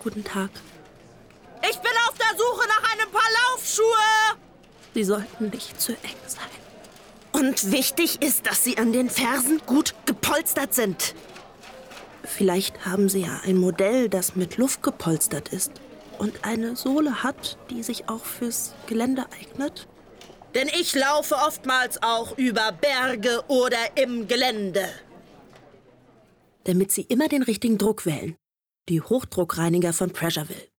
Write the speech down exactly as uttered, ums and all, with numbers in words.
Guten Tag. Ich bin auf der Suche nach einem Paar Laufschuhe. Sie sollten nicht zu eng sein. Und wichtig ist, dass sie an den Fersen gut gepolstert sind. Vielleicht haben Sie ja ein Modell, das mit Luft gepolstert ist und eine Sohle hat, die sich auch fürs Gelände eignet? Denn ich laufe oftmals auch über Berge oder im Gelände. Damit Sie immer den richtigen Druck wählen. Die Hochdruckreiniger von Pleasureville.